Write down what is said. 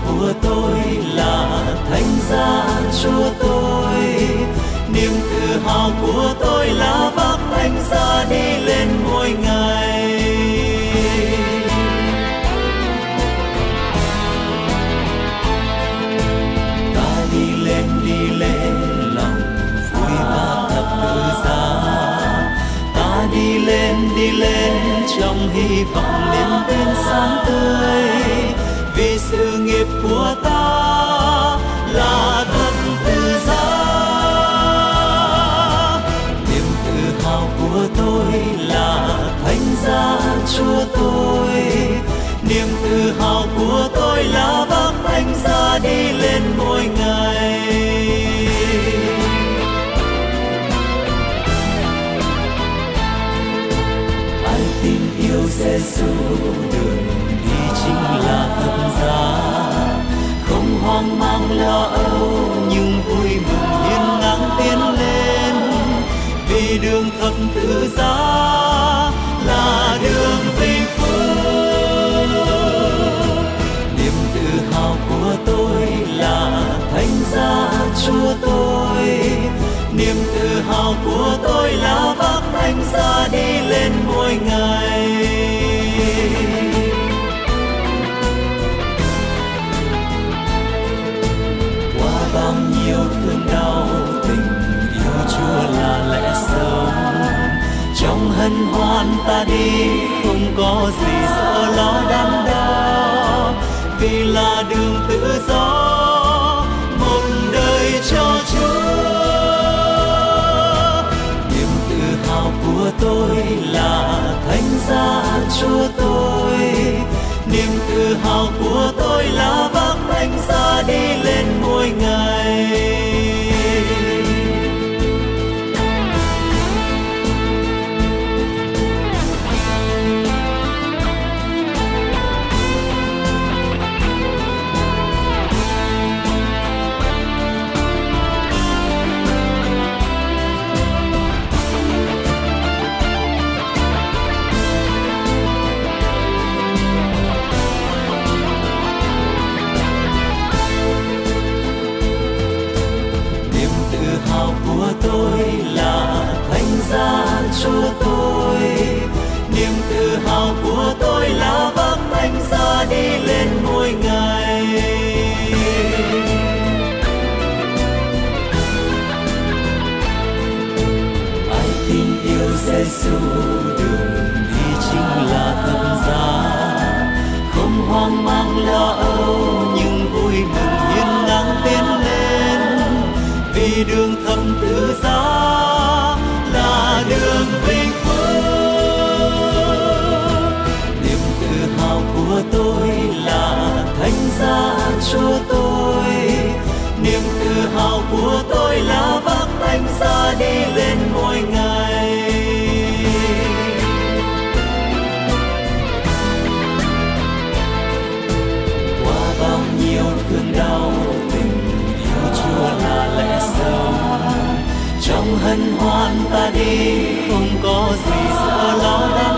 của tôi là thánh giá Chúa tôi. Niềm tự hào của tôi là vác thánh giá đi lên mỗi ngày. Ta đi lên lòng vui và thật tự giá. Ta đi lên trong hy vọng lên tên sáng tươi. Vì sự nghiệp của ta là thật tự giá. Niềm tự hào của tôi là thánh giá Chúa tôi. Niềm tự hào của tôi là vác thánh giá đi lên mỗi ngày. Ai tin yêu Giêsu đường đi chính là thật giá. Không hoang mang lo âu nhưng vui mừng hiên ngang tiến lên. Vì đường thập tự giá là đường vinh phúc. Niềm tự hào của tôi là thánh giá Chúa tôi. Niềm tự hào của tôi là vác thánh giá đi lên mỗi ngày. Qua bao nhiêu thương đau, tình yêu Chúa là lẽ sống. Trong hân hoan ta đi không có gì sợ lo đắn đo. Vì là đường tự do, một đời cho Chúa. Niềm tự hào của tôi là thánh giá Chúa tôi. Niềm tự hào của tôi là vác thánh giá đi lên mỗi ngày. Của tôi là thánh giá Chúa tôi. Niềm tự hào của tôi là vác thánh giá đi lên mỗi ngày. Ai tin yêu Giêsu đường đi chính là thật giá. Không hoang mang lo âu nhưng vui mừng hiên ngang tiến lên. Vì đường thập tự giá là đường vinh phúc. Niềm tự hào của tôi là thánh giá Chúa tôi. Niềm tự hào của tôi là vác thánh giá đi lên mỗi ngày. Qua bao nhiêu thương đau, trong hân hoan ta đi không có gì sợ lo.